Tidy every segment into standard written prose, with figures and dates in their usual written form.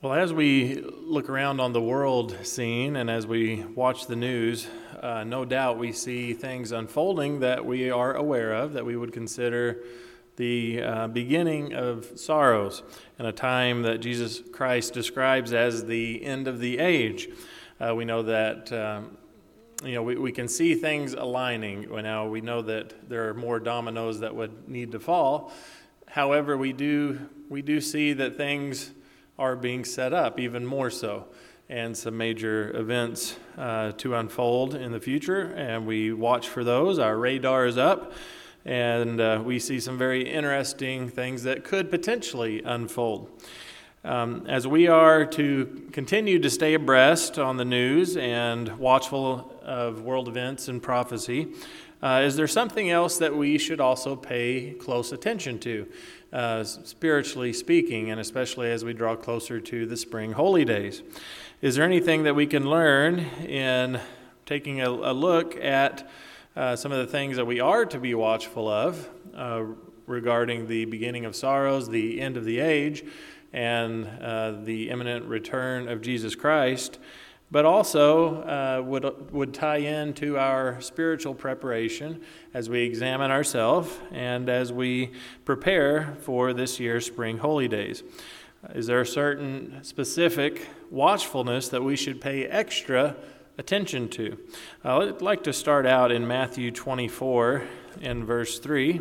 Well, as we look around on the world scene and as we watch the news, no doubt we see things unfolding that we are aware of, that we would consider the beginning of sorrows, and a time that Jesus Christ describes as the end of the age. We know that we can see things aligning. Now we know that there are more dominoes that would need to fall. However, we do see that things are being set up even more so, and some major events to unfold in the future, and we watch for those. Our radar is up, and we see some very interesting things that could potentially unfold. As we are to continue to stay abreast on the news and watchful of world events and prophecy, is there something else that we should also pay close attention to, spiritually speaking, and especially as we draw closer to the spring holy days? Is there anything that we can learn in taking a look at some of the things that we are to be watchful of regarding the beginning of sorrows, the end of the age, and the imminent return of Jesus Christ, but also would tie into our spiritual preparation as we examine ourselves and as we prepare for this year's spring holy days? Is there a certain specific watchfulness that we should pay extra attention to? I'd like to start out in Matthew 24 and verse 3.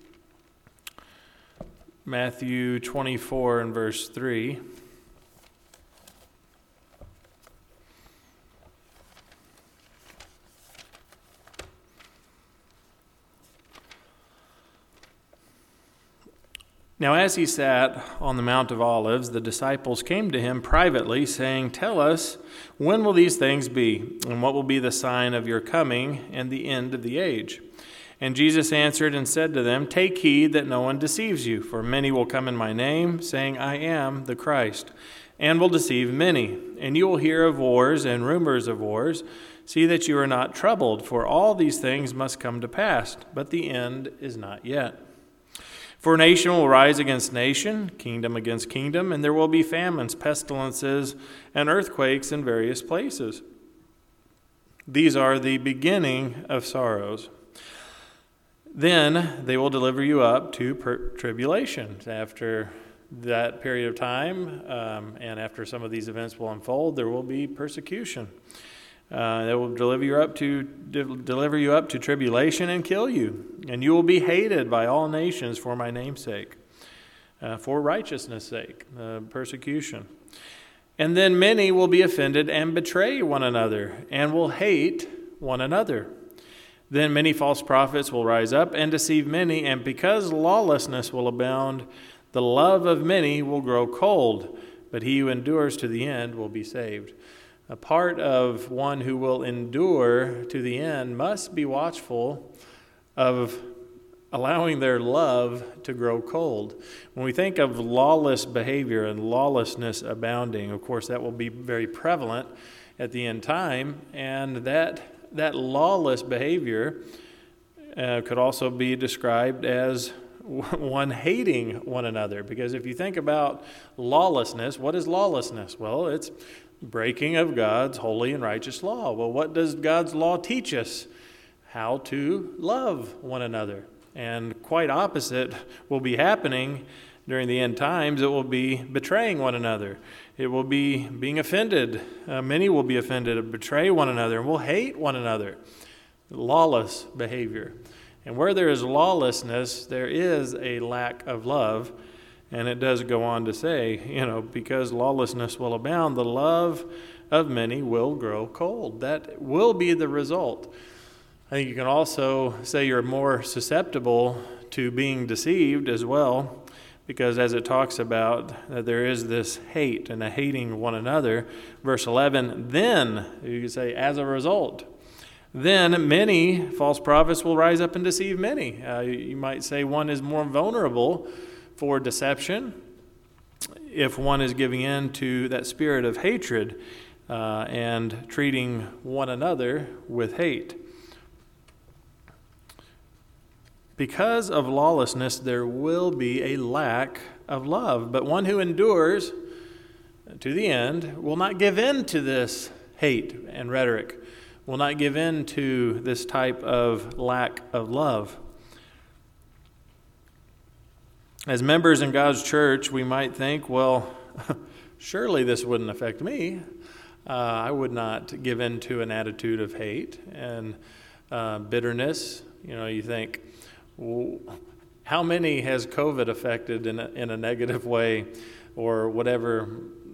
Matthew 24 and verse 3. Now, as he sat on the Mount of Olives, the disciples came to him privately, saying, "Tell us, when will these things be? And what will be the sign of your coming and the end of the age?" And Jesus answered and said to them, "Take heed that no one deceives you, for many will come in my name, saying, 'I am the Christ,' and will deceive many. And you will hear of wars and rumors of wars. See that you are not troubled, for all these things must come to pass, but the end is not yet. For nation will rise against nation, kingdom against kingdom, and there will be famines, pestilences, and earthquakes in various places. These are the beginning of sorrows. Then they will deliver you up to tribulation." After that period of time, and after some of these events will unfold, there will be persecution. They will deliver you up to tribulation and kill you, and you will be hated by all nations for my name's sake, for righteousness' sake, persecution. And then many will be offended and betray one another, and will hate one another. Then many false prophets will rise up and deceive many, and because lawlessness will abound, the love of many will grow cold, but he who endures to the end will be saved. A part of one who will endure to the end must be watchful of allowing their love to grow cold. When we think of lawless behavior and lawlessness abounding, of course, that will be very prevalent at the end time, and that lawless behavior could also be described as one hating one another. Because if you think about lawlessness, what is lawlessness? Well, it's breaking of God's holy and righteous law. Well, what does God's law teach us? How to love one another. And quite opposite will be happening during the end times. It will be betraying one another. It will be being offended. Many will be offended and betray one another and will hate one another. Lawless behavior. And where there is lawlessness, there is a lack of love. And it does go on to say, because lawlessness will abound, the love of many will grow cold. That will be the result. I think you can also say you're more susceptible to being deceived as well, because as it talks about that there is this hate and a hating one another. Verse 11, then, you could say, as a result, then many false prophets will rise up and deceive many. You might say one is more vulnerable for deception if one is giving in to that spirit of hatred and treating one another with hate. Because of lawlessness, there will be a lack of love, but one who endures to the end, will not give in to this hate and rhetoric, will not give in to this type of lack of love. As members in God's church, we might think, well, surely this wouldn't affect me. I would not give in to an attitude of hate and bitterness. You think, well, how many has COVID affected in a negative way, or whatever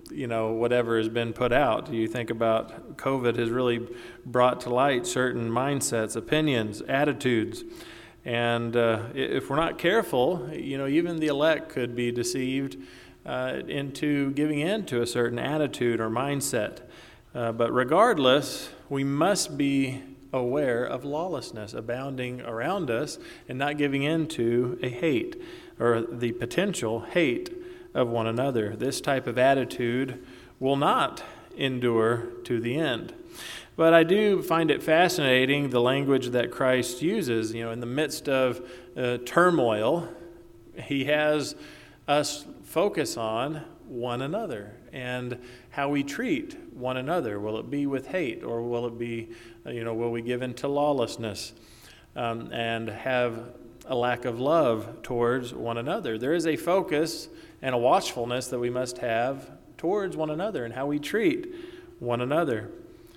has been put out? You think about COVID has really brought to light certain mindsets, opinions, attitudes. And if we're not careful, even the elect could be deceived into giving in to a certain attitude or mindset. But regardless, we must be aware of lawlessness abounding around us and not giving in to a hate or the potential hate of one another. This type of attitude will not endure to the end. But I do find it fascinating, the language that Christ uses. In the midst of turmoil, he has us focus on one another and how we treat one another. Will it be with hate, or will it be, will we give in to lawlessness and have a lack of love towards one another? There is a focus and a watchfulness that we must have towards one another and how we treat one another.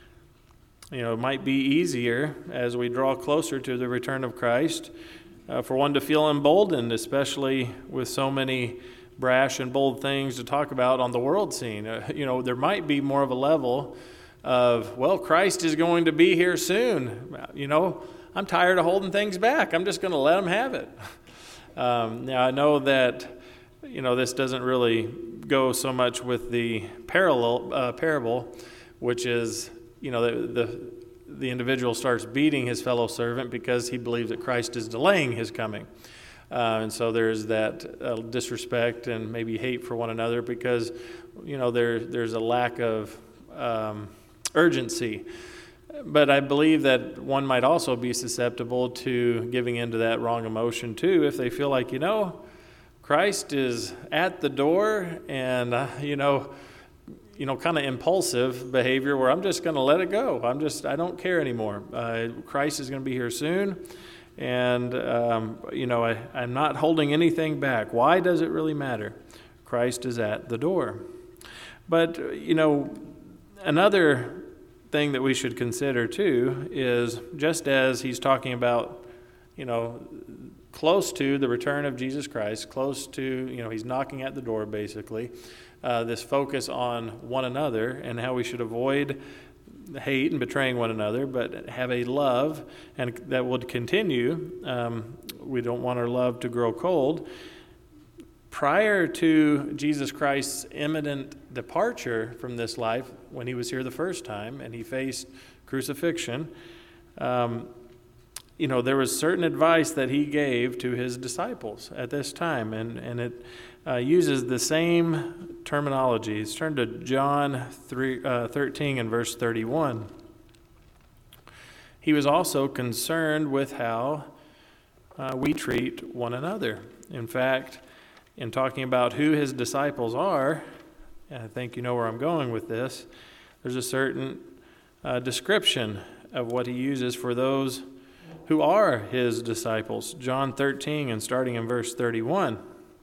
It might be easier as we draw closer to the return of Christ for one to feel emboldened, especially with so many brash and bold things to talk about on the world scene. There might be more of a level of, well, Christ is going to be here soon. I'm tired of holding things back. I'm just going to let him have it. Now, I know that, this doesn't really go so much with the parable, which is, the individual starts beating his fellow servant because he believes that Christ is delaying his coming. And so there's that disrespect and maybe hate for one another because, there's a lack of urgency. But I believe that one might also be susceptible to giving into that wrong emotion too if they feel like, Christ is at the door and, kind of impulsive behavior where I'm just going to let it go. I don't care anymore. Christ is going to be here soon. And, I'm not holding anything back. Why does it really matter? Christ is at the door. But, another thing that we should consider too is just as he's talking about, close to the return of Jesus Christ, close to, he's knocking at the door basically, this focus on one another and how we should avoid hate and betraying one another, but have a love and that would continue. We don't want our love to grow cold. Prior to Jesus Christ's imminent departure from this life, when he was here the first time and he faced crucifixion, there was certain advice that he gave to his disciples at this time, and it uses the same terminology. Let's turn to John 13 and verse 31. He was also concerned with how we treat one another. In fact, in talking about who his disciples are, and I think you know where I'm going with this, there's a certain description of what he uses for those who are his disciples. John 13 and starting in verse 31.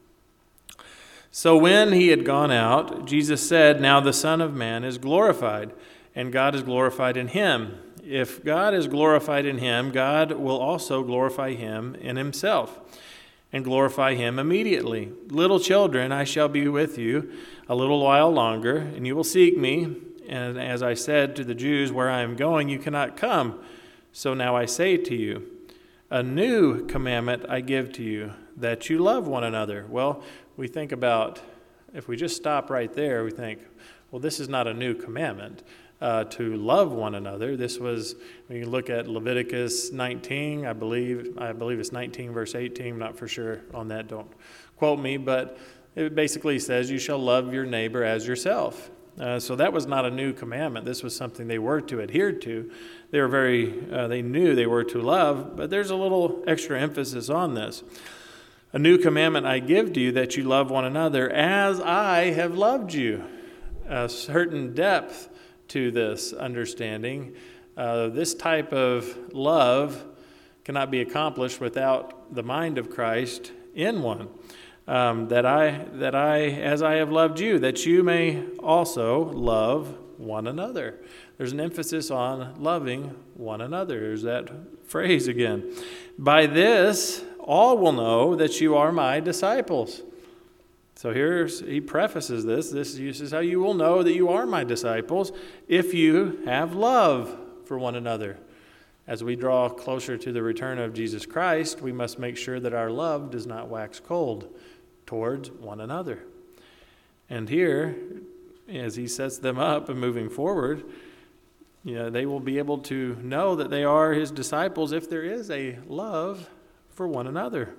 So when he had gone out, Jesus said, "Now the Son of Man is glorified, and God is glorified in him. If God is glorified in him, God will also glorify him in himself, and glorify him immediately. Little children, I shall be with you a little while longer, and you will seek me. And as I said to the Jews, where I am going, you cannot come. So now I say to you, a new commandment I give to you, that you love one another." Well, we think about, if we just stop right there, we think, well, this is not a new commandment to love one another. This was, when you look at Leviticus 19, I believe it's 19 verse 18, I'm not for sure on that, don't quote me, but it basically says you shall love your neighbor as yourself. So that was not a new commandment. This was something they were to adhere to. They knew they were to love, but there's a little extra emphasis on this. A new commandment I give to you, that you love one another as I have loved you. a certain depth to this understanding. This type of love cannot be accomplished without the mind of Christ in one. That I, as I have loved you, that you may also love one another. There's an emphasis on loving one another. There's that phrase again. By this, all will know that you are my disciples. So he prefaces this. This is how you will know that you are my disciples, if you have love for one another. As we draw closer to the return of Jesus Christ, we must make sure that our love does not wax cold towards one another. And here, as he sets them up and moving forward, they will be able to know that they are his disciples if there is a love for one another.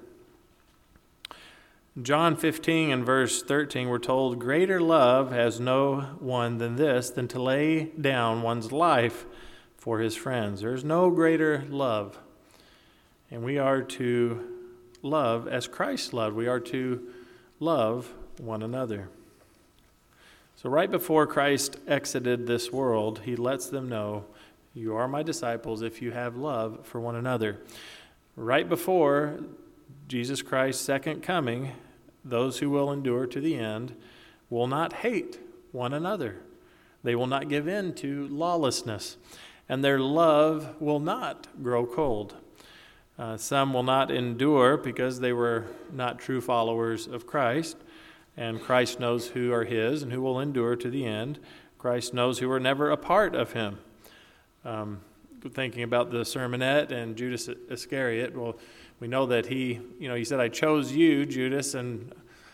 John 15 and verse 13, we're told, greater love has no one than this, than to lay down one's life for his friends. There's no greater love. And we are to love as Christ loved. We are to love one another. So right before Christ exited this world, he lets them know, you are my disciples if you have love for one another. Right before Jesus Christ's second coming, those who will endure to the end will not hate one another. They will not give in to lawlessness, and their love will not grow cold. Some will not endure because they were not true followers of Christ, and Christ knows who are his and who will endure to the end. Christ knows who are never a part of him. Thinking about the sermonette and Judas Iscariot, well, we know that he said, I chose you, Judas, and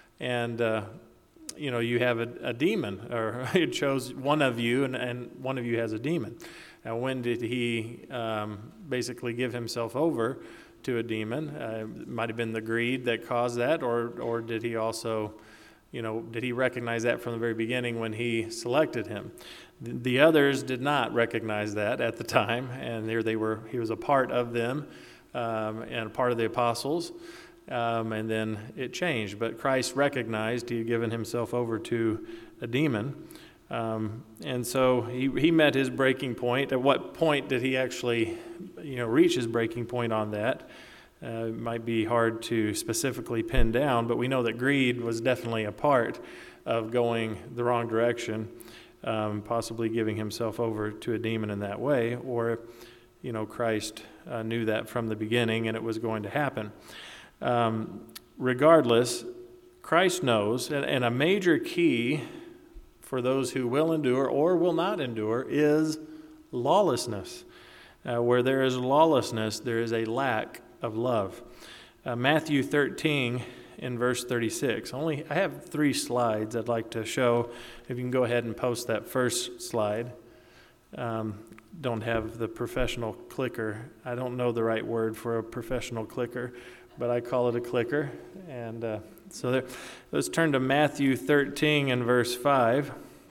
you have a demon, or I chose one of you, and one of you has a demon. Now, when did he basically give himself over to a demon? It might have been the greed that caused that, or did he also, did he recognize that from the very beginning when he selected him? The others did not recognize that at the time, and he was a part of them and a part of the apostles, and then it changed. But Christ recognized he had given himself over to a demon. And so he met his breaking point. At what point did he actually, reach his breaking point on that? It might be hard to specifically pin down, but we know that greed was definitely a part of going the wrong direction, possibly giving himself over to a demon in that way, or, Christ knew that from the beginning and it was going to happen. Regardless, Christ knows, and a major key for those who will endure or will not endure is lawlessness. Where there is lawlessness, there is a lack of love. Matthew 13 in verse 36. I have 3 slides I'd like to show. If you can go ahead and post that first slide. Don't have the professional clicker. I don't know the right word for a professional clicker, but I call it a clicker. And let's turn to Matthew 13 and verse 5.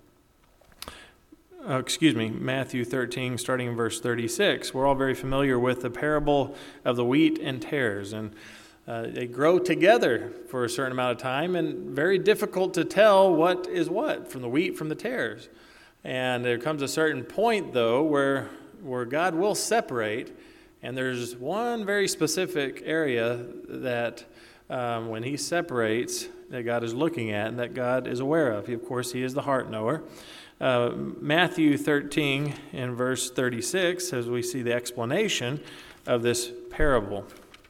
Matthew 13, starting in verse 36. We're all very familiar with the parable of the wheat and tares, and they grow together for a certain amount of time, and very difficult to tell what is what from the wheat from the tares. And there comes a certain point, though, where God will separate, and there's one very specific area that when he separates, that God is looking at and that God is aware of. Of course, he is the heart knower. Matthew 13 in verse 36, as we see the explanation of this parable.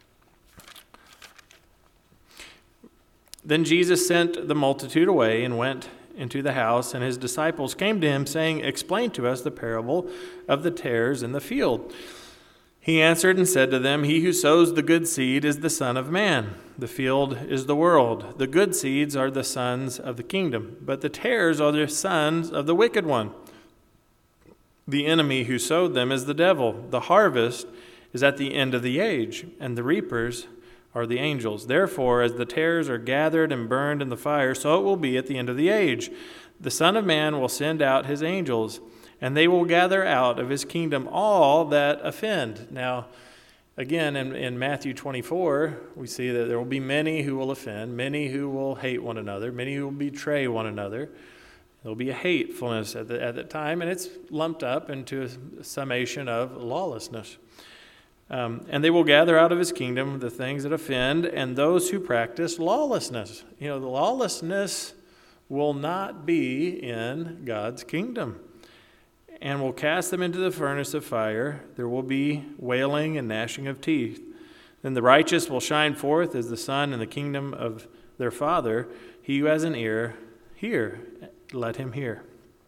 Then Jesus sent the multitude away and went into the house, and his disciples came to him, saying, explain to us the parable of the tares in the field. He answered and said to them, he who sows the good seed is the Son of Man. The field is the world. The good seeds are the sons of the kingdom, but the tares are the sons of the wicked one. The enemy who sowed them is the devil. The harvest is at the end of the age, and the reapers are the angels. Therefore, as the tares are gathered and burned in the fire, so it will be at the end of the age. The Son of Man will send out his angels, and they will gather out of his kingdom all that offend. Now, again, in Matthew 24, we see that there will be many who will offend, many who will hate one another, many who will betray one another. There'll be a hatefulness at that time, and it's lumped up into a summation of lawlessness. And they will gather out of his kingdom the things that offend and those who practice lawlessness. The lawlessness will not be in God's kingdom. And will cast them into the furnace of fire. There will be wailing and gnashing of teeth. Then the righteous will shine forth as the sun in the kingdom of their Father. He who has an ear, hear. Let him hear.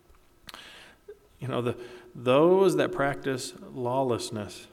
Those that practice lawlessness.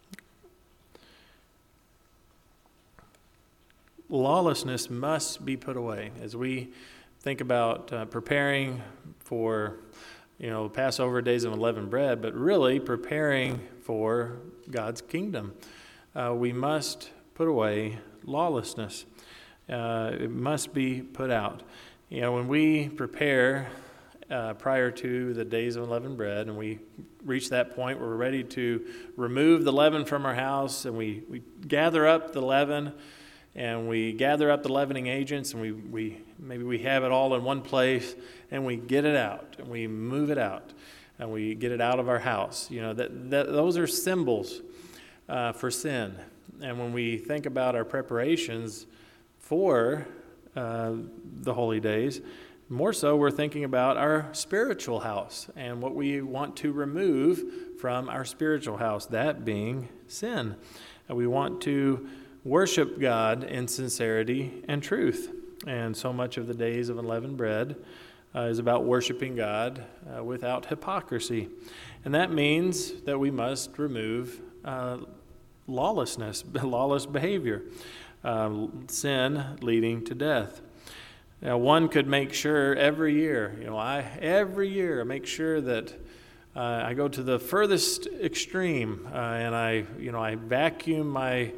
Lawlessness must be put away. As we think about preparing for Passover, days of unleavened bread, but really preparing for God's kingdom. We must put away lawlessness. It must be put out. When we prepare prior to the days of unleavened bread, and we reach that point where we're ready to remove the leaven from our house, and we gather up the leaven, and we gather up the leavening agents, and maybe we have it all in one place, and we get it out, and we move it out, and we get it out of our house. Those are symbols for sin. And when we think about our preparations for the holy days, more so we're thinking about our spiritual house and what we want to remove from our spiritual house, that being sin. And we want to worship God in sincerity and truth. And so much of the days of unleavened bread is about worshiping God without hypocrisy. And that means that we must remove lawlessness, lawless behavior, sin leading to death. Now, one could make sure every year, I make sure that I go to the furthest extreme, and I vacuum my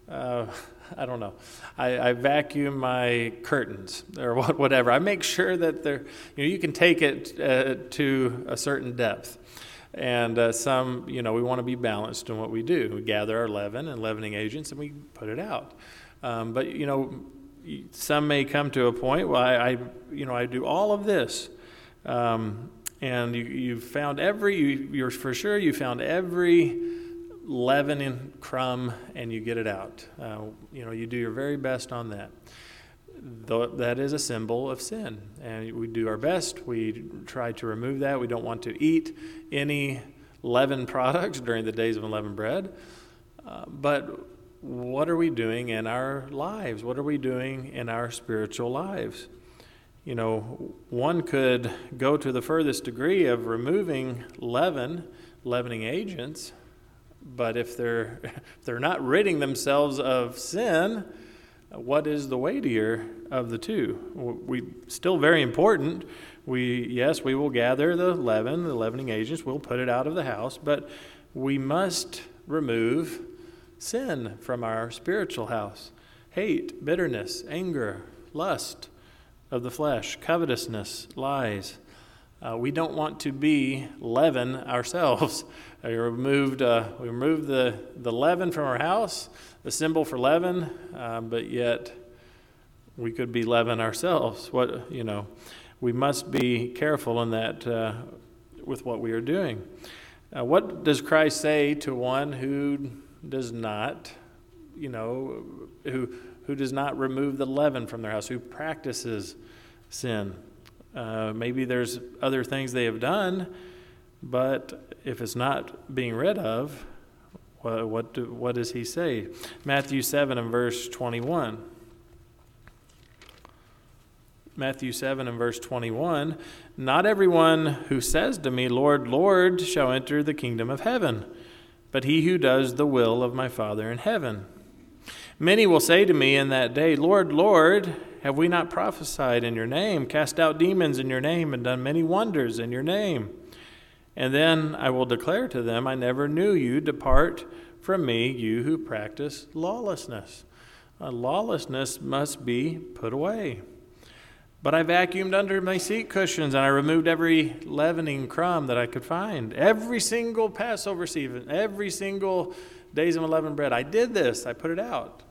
I vacuum my curtains or whatever. I make sure that they're, you can take it to a certain depth. And we want to be balanced in what we do. We gather our leaven and leavening agents and we put it out. But some may come to a point where I do all of this. And you've found you're for sure you found every leaven and crumb and you get it out. You do your very best on that. Though that is a symbol of sin, and we do our best. We try to remove that. We don't want to eat any leavened products during the days of unleavened bread. But what are we doing in our lives? What are we doing in our spiritual lives? One could go to the furthest degree of removing leavening agents, but if they're not ridding themselves of sin, what is the weightier of the two? We still very important. We will gather the leavening agents. We'll put it out of the house, but we must remove sin from our spiritual house. Hate, bitterness, anger, lust of the flesh, covetousness, lies. We don't want to be leaven ourselves. We remove the leaven from our house, the symbol for leaven, but yet we could be leaven ourselves. We must be careful in that with what we are doing. What does Christ say to one who does not, who does not remove the leaven from their house, who practices sin? Maybe there's other things they have done, but if it's not being rid of, what does he say? Matthew 7 and verse 21. Matthew 7 and verse 21, "Not everyone who says to me, 'Lord, Lord,' shall enter the kingdom of heaven, but he who does the will of my Father in heaven. Many will say to me in that day, 'Lord, Lord, have we not prophesied in your name, cast out demons in your name, and done many wonders in your name?' And then I will declare to them, 'I never knew you. Depart from me, you who practice lawlessness.'" Lawlessness must be put away. "But I vacuumed under my seat cushions, and I removed every leavening crumb that I could find. Every single Passover season, every single days of unleavened bread, I did this. I put it out."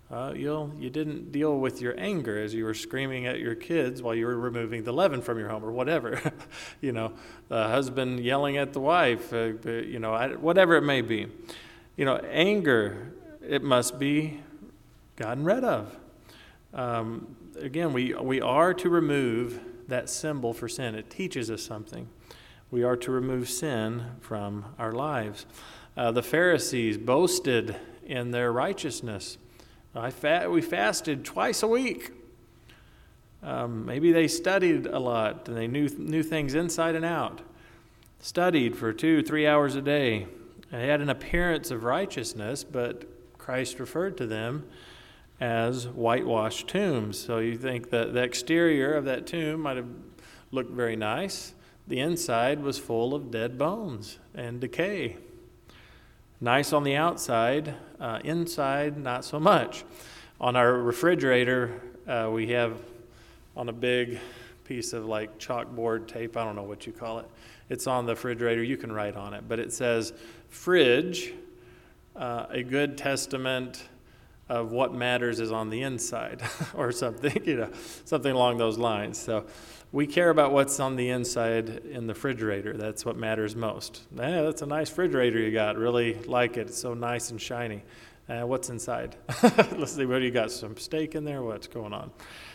You didn't deal with your anger as you were screaming at your kids while you were removing the leaven from your home or whatever. The husband yelling at the wife, whatever it may be. Anger, it must be gotten rid of. Again, we are to remove that symbol for sin. It teaches us something. We are to remove sin from our lives. The Pharisees boasted in their righteousness. We fasted twice a week. Maybe they studied a lot and they knew things inside and out. Studied for 2-3 hours a day. They had an appearance of righteousness, but Christ referred to them as whitewashed tombs. So you think that the exterior of that tomb might have looked very nice. The inside was full of dead bones and decay. Nice on the outside, inside not so much. On our refrigerator, we have on a big piece of like chalkboard tape, I don't know what you call it. It's on the refrigerator, you can write on it, but it says, fridge, a good testament of what matters is on the inside or something, something along those lines. So we care about what's on the inside in the refrigerator. That's what matters most. That's a nice refrigerator you got. Really like it. It's so nice and shiny. What's inside? Let's see, what do you got? Some steak in there? What's going on?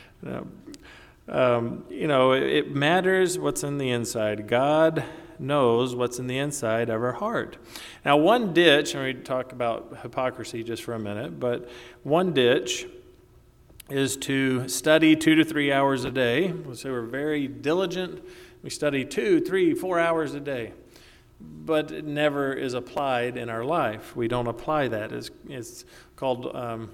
It matters what's in the inside. God knows what's in the inside of our heart. Now, one ditch, and we talk about hypocrisy just for a minute, but one ditch is to study 2 to 3 hours a day. So we're very diligent. We study 2, 3, 4 hours a day, but it never is applied in our life. We don't apply that. It's called,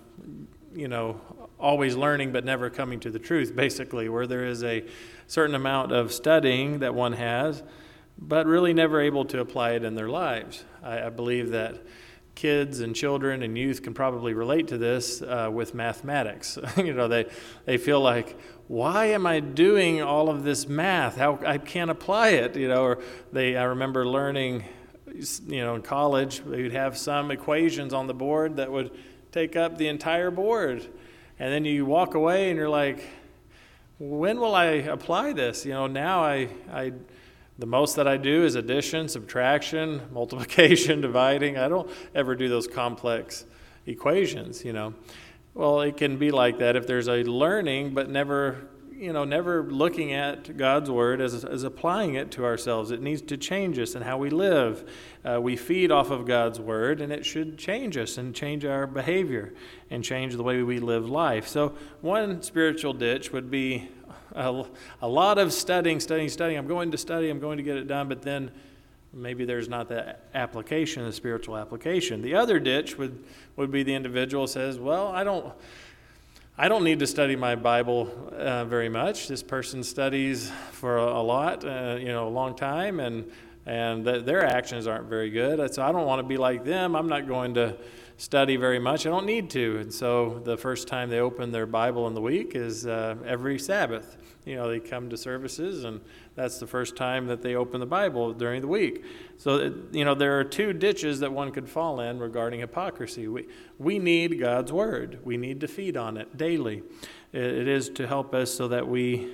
always learning but never coming to the truth, basically, where there is a certain amount of studying that one has, but really never able to apply it in their lives. I believe that kids and children and youth can probably relate to this with mathematics. They feel like, why am I doing all of this math? How I can't apply it, I remember learning, in college, we'd have some equations on the board that would take up the entire board. And then you walk away and you're like, when will I apply this? Now the most that I do is addition, subtraction, multiplication, dividing. I don't ever do those complex equations, Well, it can be like that if there's a learning, but never looking at God's word as applying it to ourselves. It needs to change us in how we live. We feed off of God's word, and it should change us and change our behavior and change the way we live life. So one spiritual ditch would be a lot of studying. I'm going to study, I'm going to get it done, but then maybe there's not that application, the spiritual application. The other ditch would be the individual who says, well, I don't need to study my Bible very much. This person studies for a lot, a long time, and their actions aren't very good. So I don't want to be like them. I'm not going to study very much. I don't need to. And so the first time they open their Bible in the week is every Sabbath. They come to services, and that's the first time that they open the Bible during the week. So, there are two ditches that one could fall in regarding hypocrisy. We need God's word. We need to feed on it daily. It is to help us so that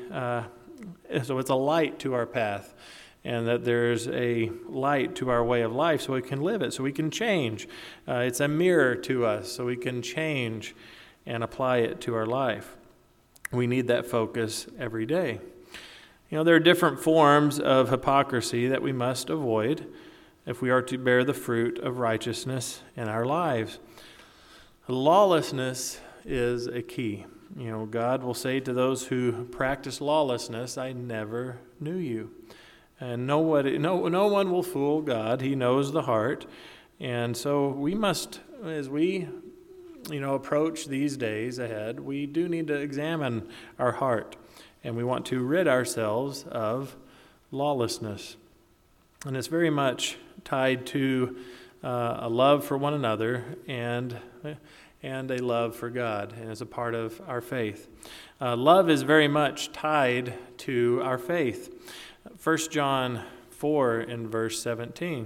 so it's a light to our path, and that there's a light to our way of life so we can live it, so we can change. It's a mirror to us so we can change and apply it to our life. We need that focus every day. There are different forms of hypocrisy that we must avoid if we are to bear the fruit of righteousness in our lives. Lawlessness is a key. God will say to those who practice lawlessness, I never knew you. And no one will fool God. He knows the heart. And so we must, as we approach these days ahead, we do need to examine our heart, and we want to rid ourselves of lawlessness. And it's very much tied to a love for one another and a love for God, and it's a part of our faith. Love is very much tied to our faith. 1 John 4 in verse 17.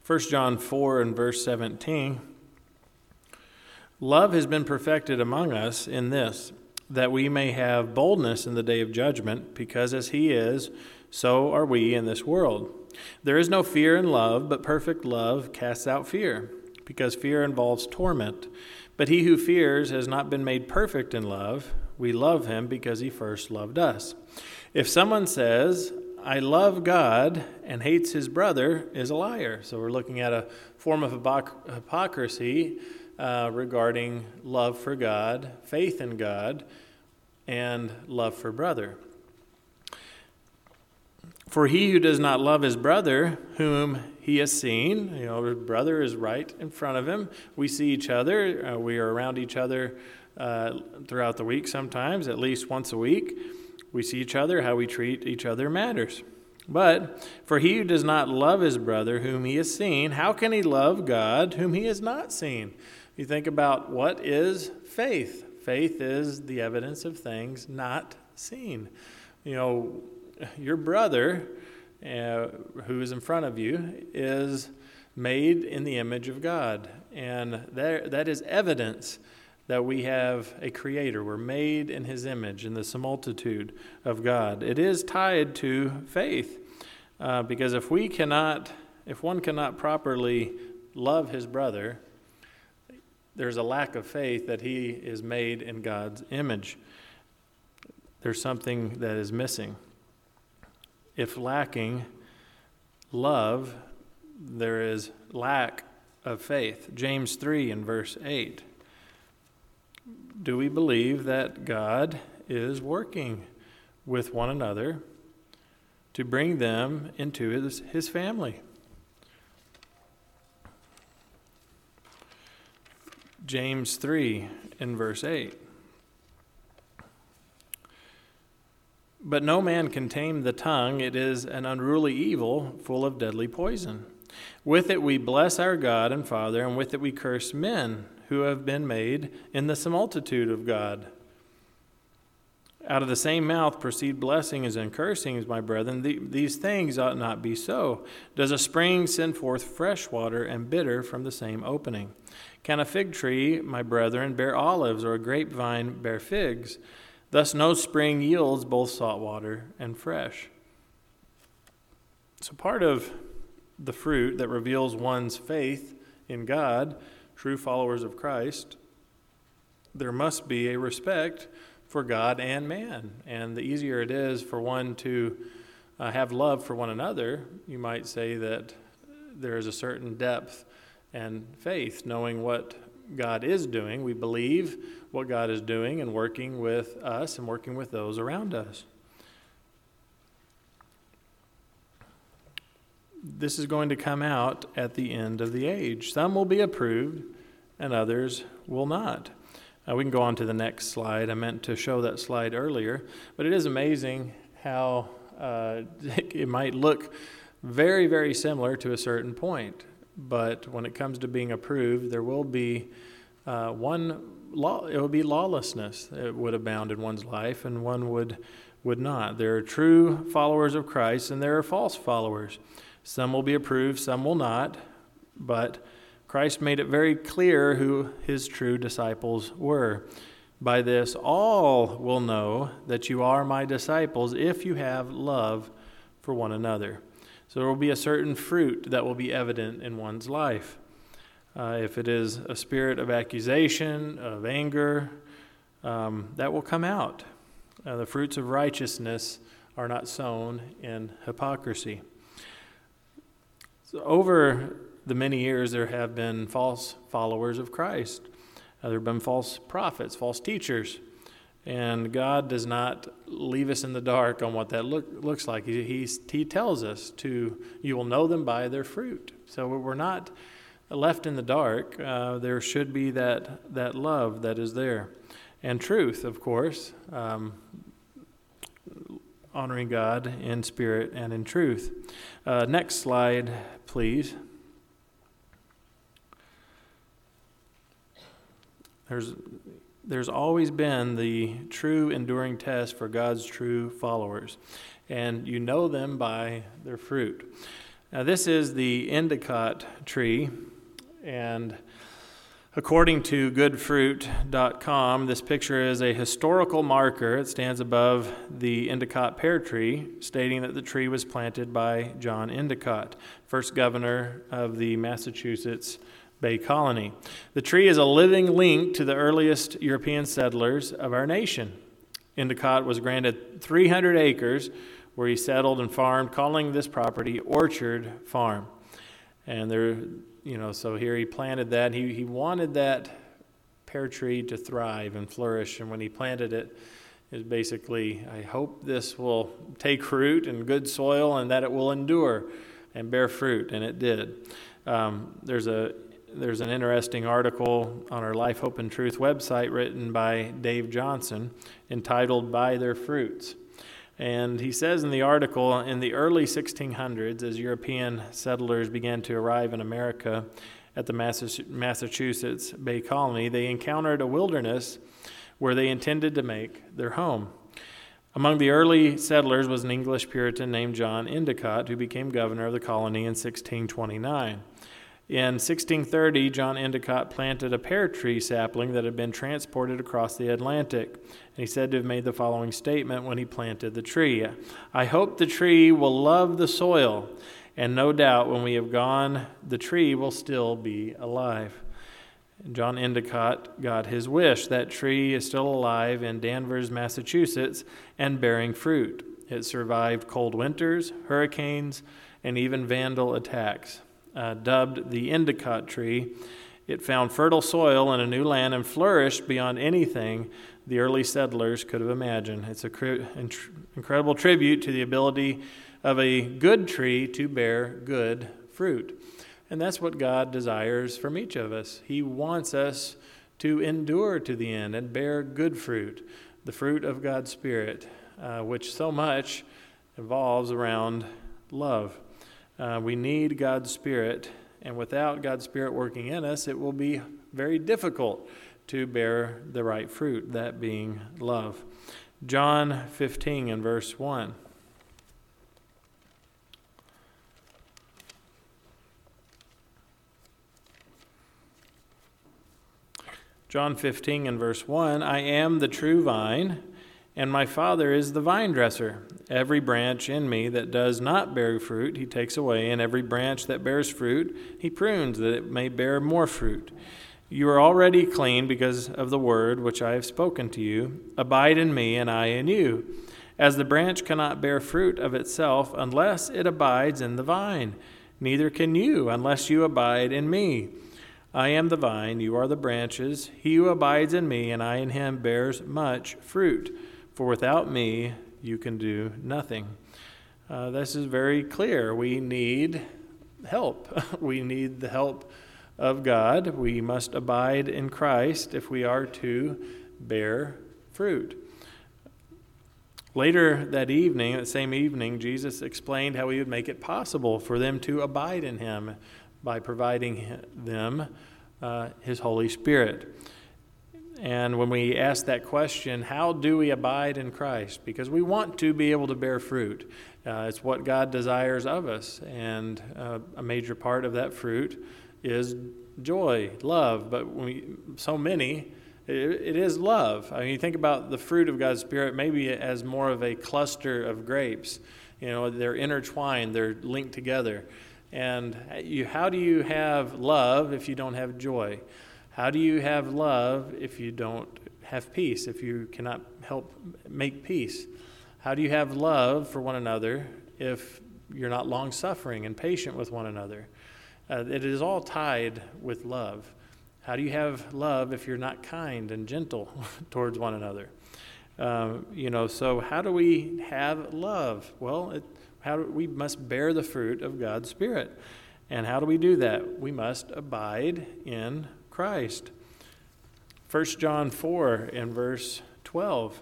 1 John 4 and verse 17, love has been perfected among us in this, that we may have boldness in the day of judgment, because as he is, so are we in this world. There is no fear in love, but perfect love casts out fear, because fear involves torment. But he who fears has not been made perfect in love. We love him because he first loved us. If someone says, I love God, and hates his brother, is a liar. So we're looking at a form of hypocrisy regarding love for God, faith in God, and love for brother. For he who does not love his brother, whom he has seen, his brother is right in front of him. We see each other. We are around each other throughout the week sometimes, at least once a week. We see each other. How we treat each other matters. But for he who does not love his brother, whom he has seen, how can he love God, whom he has not seen? You think about what is faith. Faith is the evidence of things not seen. Your brother, who is in front of you, is made in the image of God. And that is evidence that we have a creator. We're made in his image, in the similitude of God. It is tied to faith, because if one cannot properly love his brother, there's a lack of faith that he is made in God's image. There's something that is missing. If lacking love, there is lack of faith. James 3 and verse 8. Do we believe that God is working with one another to bring them into his family? James 3 in verse 8. But no man can tame the tongue. It is an unruly evil, full of deadly poison. With it we bless our God and Father, and with it we curse men who have been made in the similitude of God. Out of the same mouth proceed blessings and cursings, my brethren. These things ought not be so. Does a spring send forth fresh water and bitter from the same opening? Can a fig tree, my brethren, bear olives, or a grapevine bear figs? Thus no spring yields both salt water and fresh. So part of the fruit that reveals one's faith in God, true followers of Christ, there must be a respect for God and man. And the easier it is for one to have love for one another, you might say that there is a certain depth and faith, knowing what God is doing. We believe what God is doing and working with us and working with those around us. This is going to come out at the end of the age. Some will be approved and others will not. We can go on to the next slide. I meant to show that slide earlier, but it is amazing how it might look very, very similar to a certain point. But when it comes to being approved, there will be it will be lawlessness. It would abound in one's life, and one would not. There are true followers of Christ, and there are false followers. Some will be approved, some will not, but Christ made it very clear who his true disciples were. By this, all will know that you are my disciples if you have love for one another. So there will be a certain fruit that will be evident in one's life. If it is a spirit of accusation, of anger, that will come out. The fruits of righteousness are not sown in hypocrisy. So over the many years, there have been false followers of Christ. There have been false prophets, false teachers. And God does not leave us in the dark on what that looks like. He tells us you will know them by their fruit. So we're not left in the dark. There should be that love that is there. And truth, of course, honoring God in spirit and in truth. Next slide, please. There's always been the true enduring test for God's true followers, and you know them by their fruit. Now, this is the Endicott tree, and according to goodfruit.com, this picture is a historical marker. It stands above the Endicott pear tree, stating that the tree was planted by John Endicott, first governor of the Massachusetts Bay Colony. The tree is a living link to the earliest European settlers of our nation. Endicott was granted 300 acres where he settled and farmed, calling this property Orchard Farm. And so here he planted that. He wanted that pear tree to thrive and flourish. And when he planted it, is basically, I hope this will take root in good soil and that it will endure and bear fruit. And it did. There's an interesting article on our Life, Hope, and Truth website written by Dave Johnson entitled By Their Fruits. And he says in the article, in the early 1600s, as European settlers began to arrive in America at the Massachusetts Bay Colony, they encountered a wilderness where they intended to make their home. Among the early settlers was an English Puritan named John Endicott, who became governor of the colony in 1629. In 1630, John Endicott planted a pear tree sapling that had been transported across the Atlantic. And he's said to have made the following statement when he planted the tree: "I hope the tree will love the soil, and no doubt when we have gone, the tree will still be alive." And John Endicott got his wish. That tree is still alive in Danvers, Massachusetts, and bearing fruit. It survived cold winters, hurricanes, and even vandal attacks. Dubbed the Endicott tree, it found fertile soil in a new land and flourished beyond anything the early settlers could have imagined. It's an incredible tribute to the ability of a good tree to bear good fruit. And that's what God desires from each of us. He wants us to endure to the end and bear good fruit, the fruit of God's Spirit, which so much evolves around love. We need God's Spirit, and without God's Spirit working in us, it will be very difficult to bear the right fruit, that being love. John 15 and verse 1. John 15 and verse 1, "I am the true vine, and my Father is the vine dresser. Every branch in me that does not bear fruit, he takes away, and every branch that bears fruit, he prunes, that it may bear more fruit. You are already clean because of the word which I have spoken to you. Abide in me, and I in you. As the branch cannot bear fruit of itself unless it abides in the vine, neither can you unless you abide in me. I am the vine, you are the branches. He who abides in me, and I in him, bears much fruit. For without me, you can do nothing." This is very clear. We need help. We need the help of God. We must abide in Christ if we are to bear fruit. Later that same evening, Jesus explained how he would make it possible for them to abide in him by providing them his Holy Spirit. And when we ask that question, how do we abide in Christ? Because we want to be able to bear fruit. It's what God desires of us. And a major part of that fruit is joy, love. But it is love. I mean, you think about the fruit of God's Spirit maybe as more of a cluster of grapes. They're intertwined, they're linked together. And how do you have love if you don't have joy? How do you have love if you don't have peace, if you cannot help make peace? How do you have love for one another if you're not long-suffering and patient with one another? It is all tied with love. How do you have love if you're not kind and gentle towards one another? So how do we have love? Well, we must bear the fruit of God's Spirit. And how do we do that? We must abide in Christ. 1 John 4 and verse 12,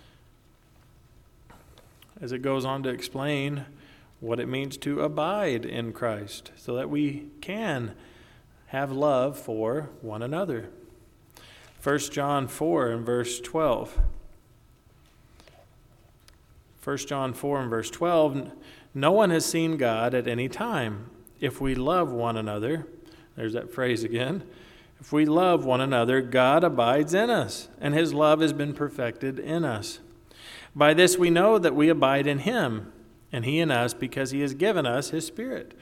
as it goes on to explain what it means to abide in Christ so that we can have love for one another. 1 John 4 and verse 12. 1 John 4 and verse 12, no one has seen God at any time. If we love one another, there's that phrase again, if we love one another, God abides in us, and his love has been perfected in us. By this we know that we abide in him, and he in us, because he has given us his Spirit.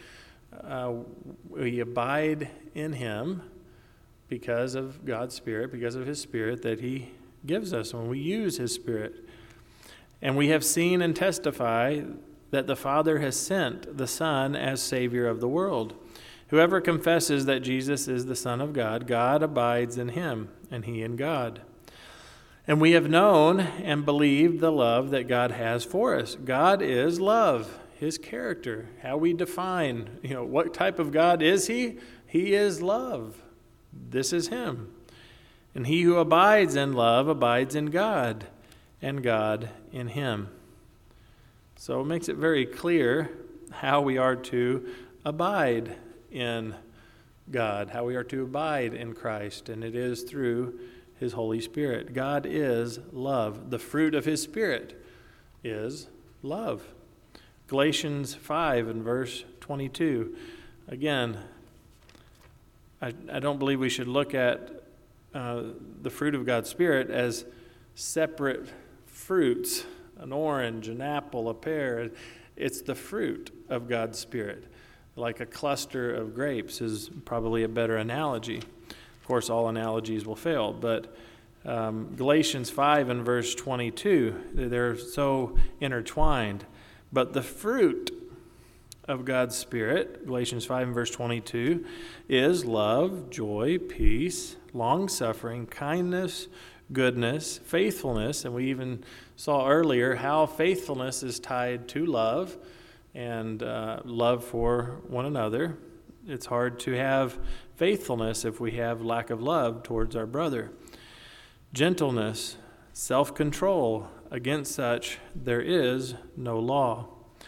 We abide in him because of God's Spirit, because of his Spirit that he gives us when we use his Spirit. And we have seen and testify that the Father has sent the Son as Savior of the world. Whoever confesses that Jesus is the Son of God, God abides in him, and he in God. And we have known and believed the love that God has for us. God is love, his character, how we define, what type of God is he? He is love. This is him. And he who abides in love abides in God, and God in him. So it makes it very clear how we are to abide in God, how we are to abide in Christ, and it is through his Holy Spirit. God is love. The fruit of his Spirit is love. Galatians 5 and verse 22. Again, I don't believe we should look at the fruit of God's Spirit as separate fruits, an orange, an apple, a pear. It's the fruit of God's Spirit. Like a cluster of grapes is probably a better analogy. Of course, all analogies will fail, but Galatians 5 and verse 22, they're so intertwined. But the fruit of God's Spirit, Galatians 5 and verse 22, is love, joy, peace, long-suffering, kindness, goodness, faithfulness. And we even saw earlier how faithfulness is tied to love and love for one another. It's hard to have faithfulness if we have lack of love towards our brother. Gentleness, self-control, against such there is no law.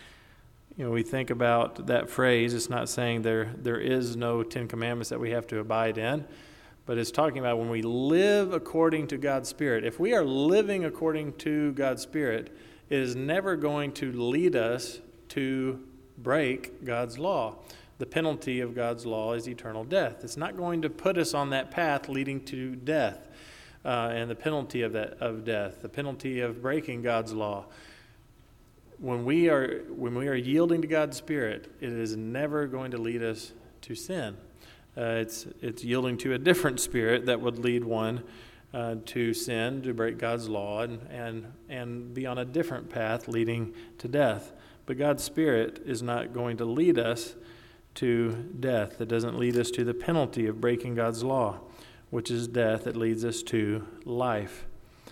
We think about that phrase. It's not saying there is no Ten Commandments that we have to abide in, but it's talking about when we live according to God's Spirit. If we are living according to God's Spirit, it is never going to lead us to break God's law. The penalty of God's law is eternal death. It's not going to put us on that path leading to death and the penalty of death, the penalty of breaking God's law. When we are yielding to God's Spirit, it is never going to lead us to sin. It's yielding to a different spirit that would lead one to sin, to break God's law, and be on a different path leading to death. But God's Spirit is not going to lead us to death. It doesn't lead us to the penalty of breaking God's law, which is death. It leads us to life.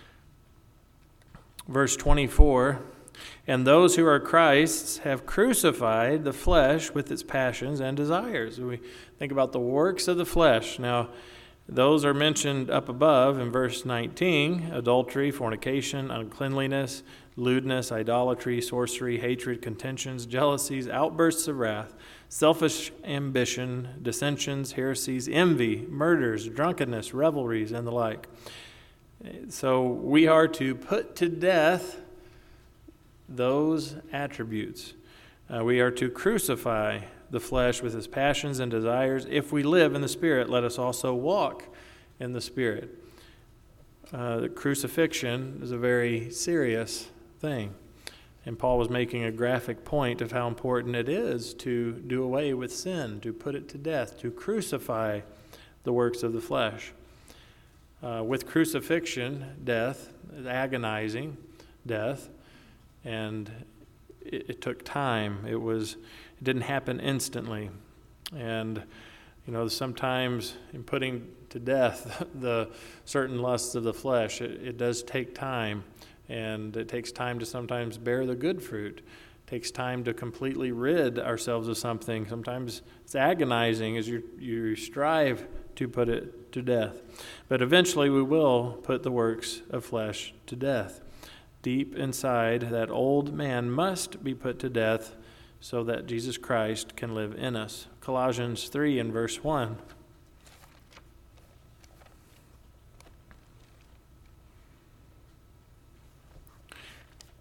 Verse 24, and those who are Christ's have crucified the flesh with its passions and desires. We think about the works of the flesh. Now, those are mentioned up above in verse 19, adultery, fornication, uncleanliness, lewdness, idolatry, sorcery, hatred, contentions, jealousies, outbursts of wrath, selfish ambition, dissensions, heresies, envy, murders, drunkenness, revelries, and the like. So we are to put to death those attributes. We are to crucify the flesh with its passions and desires. If we live in the Spirit, let us also walk in the Spirit. The crucifixion is a very serious thing. And Paul was making a graphic point of how important it is to do away with sin, to put it to death, to crucify the works of the flesh. With crucifixion, death, agonizing death, and it took time. It didn't happen instantly. And, sometimes in putting to death the certain lusts of the flesh, it does take time. And it takes time to sometimes bear the good fruit. It takes time to completely rid ourselves of something. Sometimes it's agonizing as you strive to put it to death. But eventually we will put the works of flesh to death. Deep inside, that old man must be put to death so that Jesus Christ can live in us. Colossians 3 and verse 1.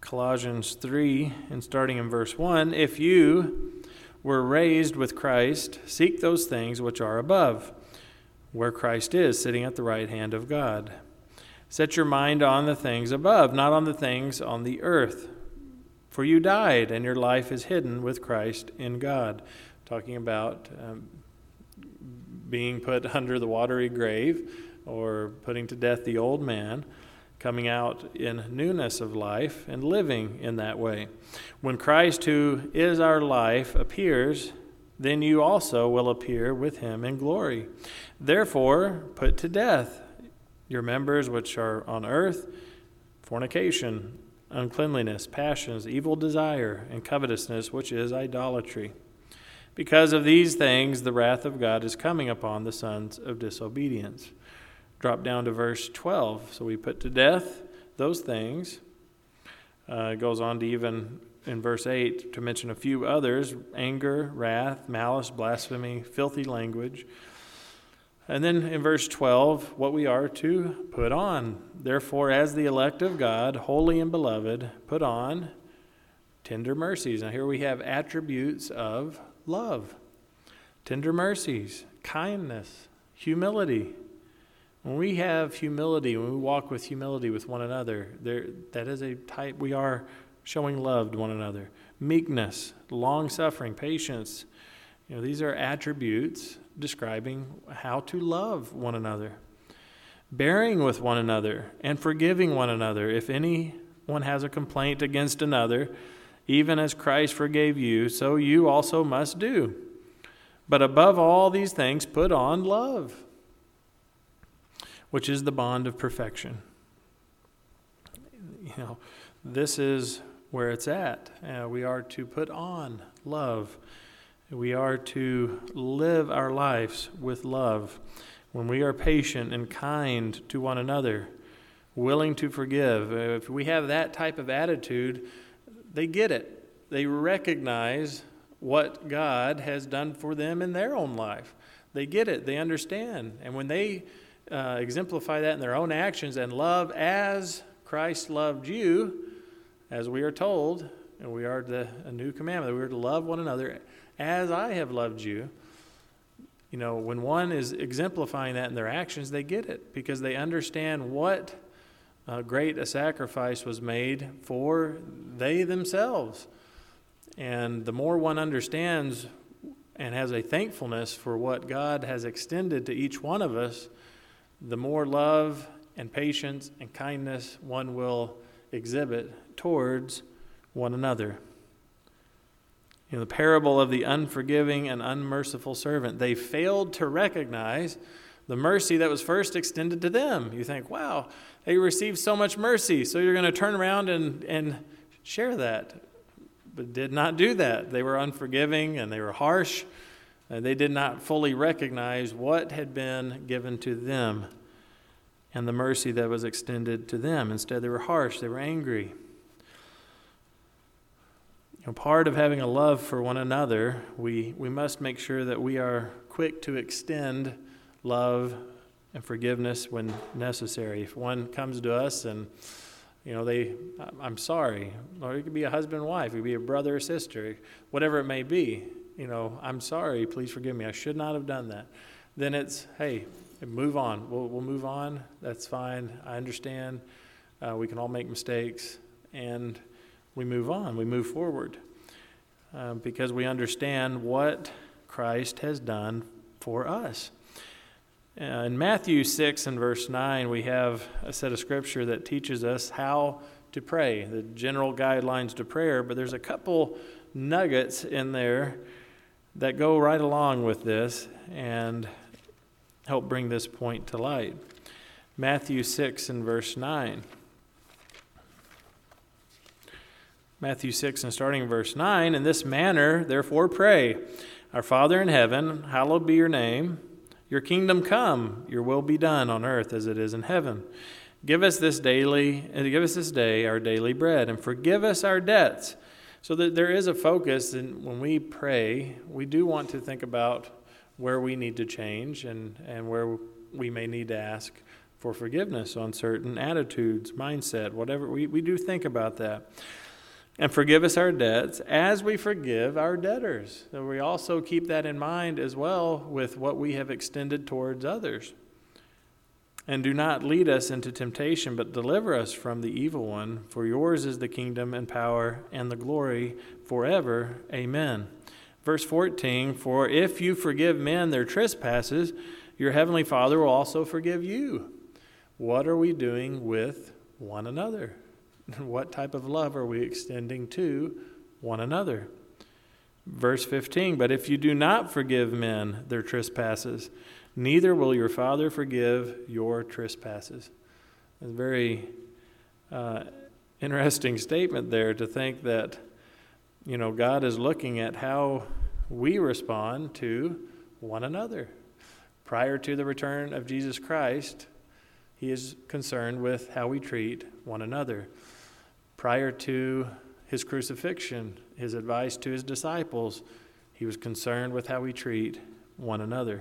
Colossians 3, and starting in verse 1, if you were raised with Christ, seek those things which are above, where Christ is, sitting at the right hand of God. Set your mind on the things above, not on the things on the earth. For you died, and your life is hidden with Christ in God. Talking about being put under the watery grave, or putting to death the old man, coming out in newness of life and living in that way. When Christ, who is our life, appears, then you also will appear with him in glory. Therefore, put to death your members which are on earth, fornication, uncleanliness, passions, evil desire, and covetousness, which is idolatry. Because of these things, the wrath of God is coming upon the sons of disobedience. Drop down to verse 12. So we put to death those things. It goes on to even in verse 8 to mention a few others: anger, wrath, malice, blasphemy, filthy language. And then in verse 12, what we are to put on. Therefore, as the elect of God, holy and beloved, put on tender mercies. Now here we have attributes of love. Tender mercies, kindness, humility. When we have humility, when we walk with humility with one another, that is a type, we are showing love to one another. Meekness, long-suffering, patience. These are attributes describing how to love one another. Bearing with one another and forgiving one another. If anyone has a complaint against another, even as Christ forgave you, so you also must do. But above all these things, put on love, which is the bond of perfection. This is where it's at. We are to put on love. We are to live our lives with love. When we are patient and kind to one another, willing to forgive, if we have that type of attitude, they get it. They recognize what God has done for them in their own life. They get it. They understand. And when they exemplify that in their own actions and love as Christ loved you, as we are told, and we are a new commandment, that we are to love one another as I have loved you. When one is exemplifying that in their actions, they get it because they understand what great a sacrifice was made for they themselves. And the more one understands and has a thankfulness for what God has extended to each one of us, the more love and patience and kindness one will exhibit towards one another. The parable of the unforgiving and unmerciful servant. They failed to recognize the mercy that was first extended to them. You think, wow, they received so much mercy, so you're going to turn around and share that. But did not do that. They were unforgiving and they were harsh. And they did not fully recognize what had been given to them and the mercy that was extended to them. Instead, they were harsh. They were angry. Part of having a love for one another, we must make sure that we are quick to extend love and forgiveness when necessary. If one comes to us and, I'm sorry, or it could be a husband and wife, it could be a brother or sister, whatever it may be, I'm sorry, please forgive me, I should not have done that. Then it's, hey, move on. We'll move on. That's fine. I understand. We can all make mistakes, and we move on. We move forward because we understand what Christ has done for us. In Matthew 6 and verse 9, we have a set of scripture that teaches us how to pray, the general guidelines to prayer, but there's a couple nuggets in there that go right along with this and help bring this point to light. Matthew 6 and verse 9. Matthew 6 and starting in verse 9, in this manner, therefore pray, our Father in heaven, hallowed be your name. Your kingdom come, your will be done on earth as it is in heaven. Give us this day our daily bread, and forgive us our debts. So that there is a focus, and when we pray, we do want to think about where we need to change and where we may need to ask for forgiveness on certain attitudes, mindset, whatever. We do think about that. And forgive us our debts as we forgive our debtors. So we also keep that in mind as well with what we have extended towards others. And do not lead us into temptation, but deliver us from the evil one. For yours is the kingdom and power and the glory forever. Amen. Verse 14, for if you forgive men their trespasses, your heavenly Father will also forgive you. What are we doing with one another? What type of love are we extending to one another? Verse 15, but if you do not forgive men their trespasses, neither will your Father forgive your trespasses. It's a very interesting statement there to think that, God is looking at how we respond to one another. Prior to the return of Jesus Christ, he is concerned with how we treat one another. Prior to his crucifixion, his advice to his disciples, he was concerned with how we treat one another.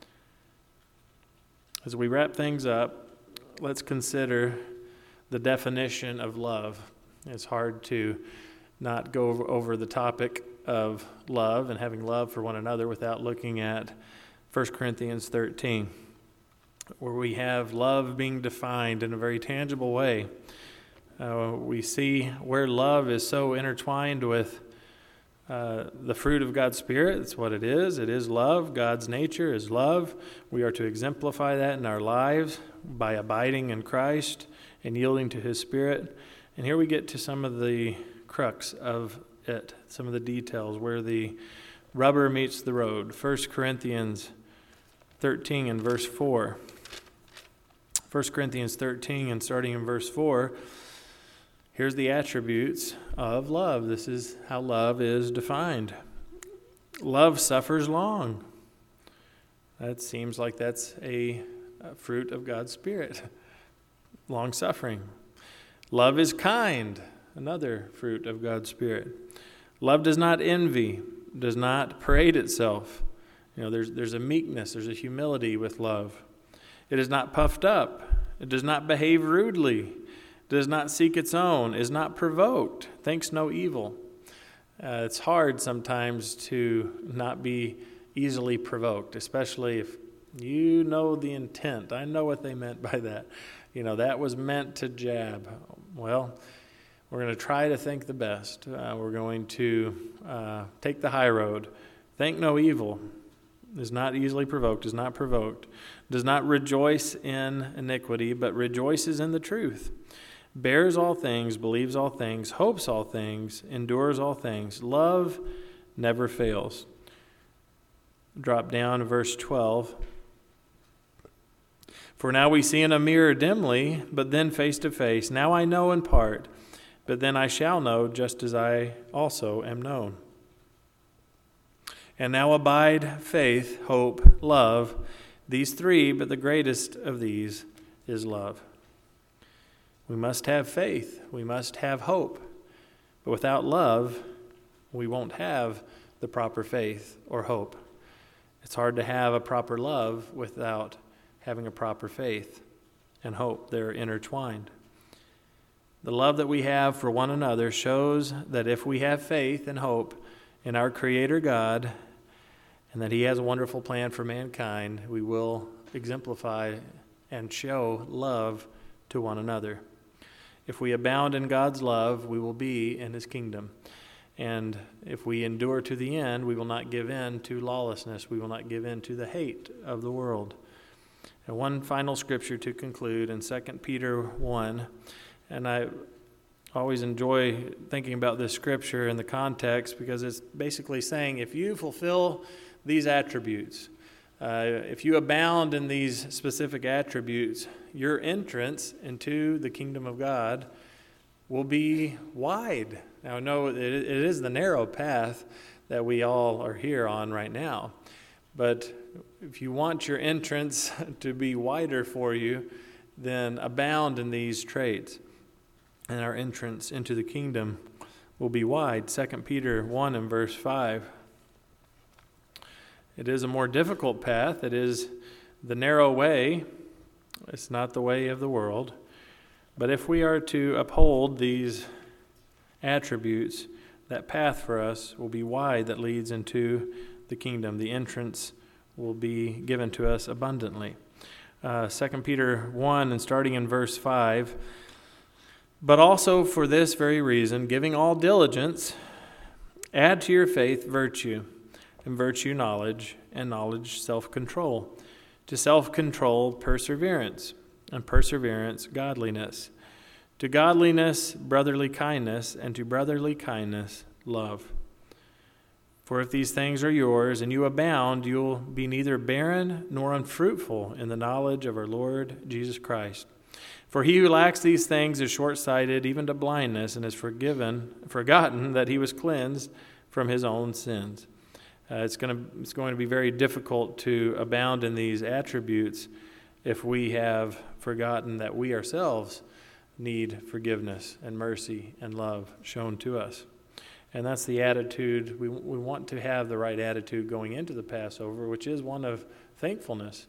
As we wrap things up, let's consider the definition of love. It's hard to not go over the topic of love and having love for one another without looking at 1 Corinthians 13, where we have love being defined in a very tangible way. We see where love is so intertwined with the fruit of God's Spirit. It's what it is. It is love. God's nature is love. We are to exemplify that in our lives by abiding in Christ and yielding to His Spirit. And here we get to some of the crux of it, some of the details where the rubber meets the road. 1 Corinthians 13 and verse 4. 1 Corinthians 13 and starting in verse 4, here's the attributes of love. This is how love is defined. Love suffers long. That seems like that's a fruit of God's Spirit. Long suffering. Love is kind. Another fruit of God's Spirit. Love does not envy, does not parade itself. There's a meekness, there's a humility with love. It is not puffed up. It does not behave rudely. Does not seek its own, is not provoked, thinks no evil. It's hard sometimes to not be easily provoked, especially if you know the intent. I know what they meant by that. That was meant to jab. Well, we're going to try to think the best. We're going to take the high road. Think no evil. Is not easily provoked, is not provoked. Does not rejoice in iniquity, but rejoices in the truth. Bears all things, believes all things, hopes all things, endures all things. Love never fails. Drop down to verse 12. For now we see in a mirror dimly, but then face to face. Now I know in part, but then I shall know just as I also am known. And now abide faith, hope, love, these three, but the greatest of these is love. We must have faith. We must have hope. But without love, we won't have the proper faith or hope. It's hard to have a proper love without having a proper faith and hope. They're intertwined. The love that we have for one another shows that if we have faith and hope in our Creator God and that He has a wonderful plan for mankind, we will exemplify and show love to one another. If we abound in God's love, we will be in His kingdom. And if we endure to the end, we will not give in to lawlessness. We will not give in to the hate of the world. And one final scripture to conclude in 2 Peter 1. And I always enjoy thinking about this scripture in the context because it's basically saying if you fulfill these attributes, if you abound in these specific attributes, your entrance into the kingdom of God will be wide. Now, I know it is the narrow path that we all are here on right now, but if you want your entrance to be wider for you, then abound in these traits, and our entrance into the kingdom will be wide. 2 Peter 1 and verse 5. It is a more difficult path. It is the narrow way, It's not the way of the world. But if we are to uphold these attributes, that path for us will be wide that leads into the kingdom. The entrance will be given to us abundantly. 2 Peter 1, and starting in verse 5, but also for this very reason, giving all diligence, add to your faith virtue, and virtue knowledge, and knowledge self-control, to self-control perseverance, and perseverance godliness, to godliness brotherly kindness, and to brotherly kindness love. For if these things are yours, and you abound, you will be neither barren nor unfruitful in the knowledge of our Lord Jesus Christ. For he who lacks these things is short-sighted, even to blindness, and has forgotten that he was cleansed from his own sins. It's going to be very difficult to abound in these attributes if we have forgotten that we ourselves need forgiveness and mercy and love shown to us. And that's the attitude. We want to have the right attitude going into the Passover, which is one of thankfulness,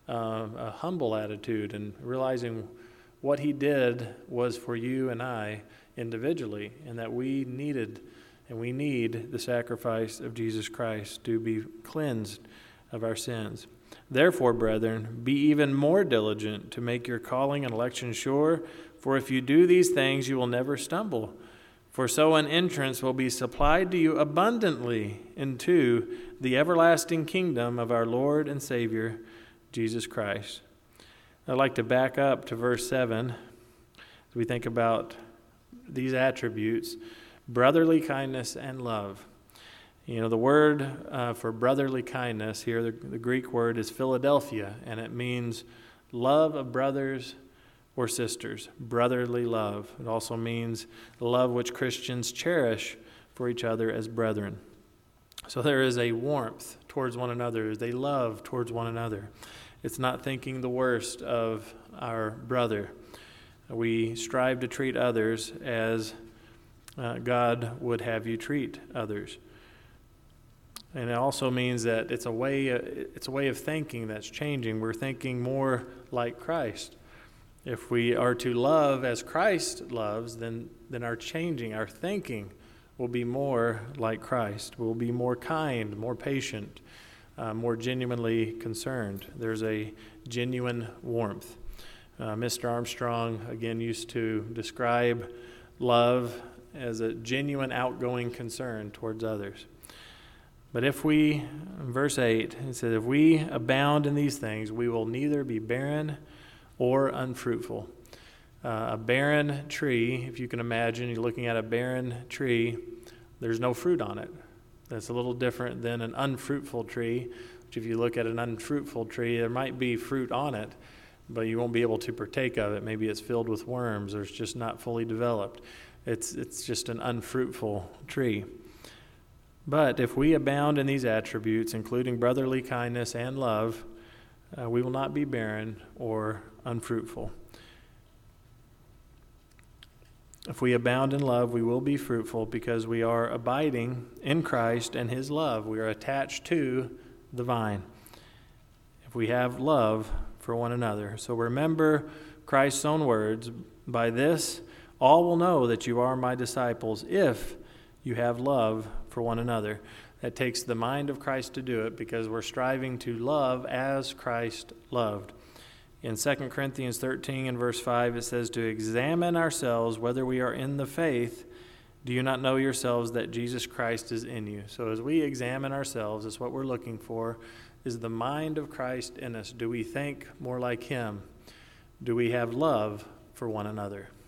a humble attitude, and realizing what he did was for you and I individually, and that we needed and we need the sacrifice of Jesus Christ to be cleansed of our sins. Therefore, brethren, be even more diligent to make your calling and election sure, for if you do these things, you will never stumble. For so an entrance will be supplied to you abundantly into the everlasting kingdom of our Lord and Savior, Jesus Christ. I'd like to back up to verse 7 as we think about these attributes: brotherly kindness and love. You know, the word for brotherly kindness here, the Greek word is Philadelphia, and it means love of brothers or sisters, brotherly love. It also means love which Christians cherish for each other as brethren. So there is a warmth towards one another, there's a love towards one another. It's not thinking the worst of our brother. We strive to treat others as God would have you treat others. And it also means that it's a way of thinking that's changing. We're thinking more like Christ. If we are to love as Christ loves, then our thinking will be more like Christ. We'll be more kind, more patient, more genuinely concerned. There's a genuine warmth. Mr. Armstrong, again, used to describe love as a genuine outgoing concern towards others. But if we, in verse 8, it says, if we abound in these things, we will neither be barren or unfruitful. A barren tree, if you can imagine, you're looking at a barren tree, there's no fruit on it. That's a little different than an unfruitful tree, which if you look at an unfruitful tree, there might be fruit on it, but you won't be able to partake of it. Maybe it's filled with worms or it's just not fully developed. It's just an unfruitful tree. But if we abound in these attributes, including brotherly kindness and love, we will not be barren or unfruitful. If we abound in love, we will be fruitful because we are abiding in Christ and his love. We are attached to the vine. If we have love for one another. So remember Christ's own words, by this all will know that you are my disciples if you have love for one another. That takes the mind of Christ to do it because we're striving to love as Christ loved. In 2 Corinthians 13 and verse 5, it says to examine ourselves whether we are in the faith. Do you not know yourselves that Jesus Christ is in you? So as we examine ourselves, that's what we're looking for, is the mind of Christ in us. Do we think more like him? Do we have love for one another?